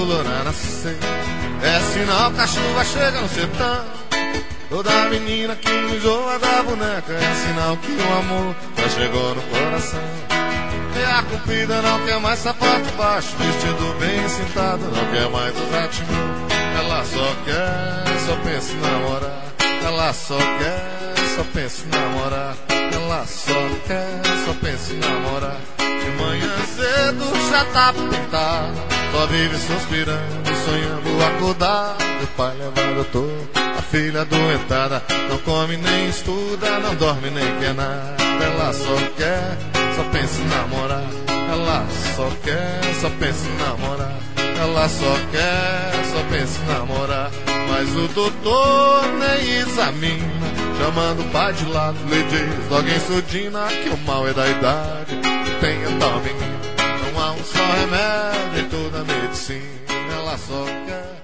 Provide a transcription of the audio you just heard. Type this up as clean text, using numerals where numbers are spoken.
colorada nascer. É sinal que a chuva chega no sertão. Toda menina que enjoa da boneca é sinal que o amor já chegou no coração. E a cupida não quer mais sapato baixo, vestido bem sentado, não quer mais o ratinho. Ela só quer, só pensa em namorar. Ela só quer, só pensa em namorar. Ela só quer, só pensa em namorar. De manhã cedo já tá pintada, só vive suspirando, sonhando acordar. O pai leva doutor, a filha adoentada, não come nem estuda, não dorme nem quer nada. Ela só quer, só pensa em namorar. Ela só quer, só pensa em namorar. Ela só quer, só pensa em namorar. Mas o doutor nem examina, chamando o pai de lado, lhe diz logo em surdina que o mal é da idade. Tenha tal menina, não há um só remédio em toda a medicina. Ela só quer,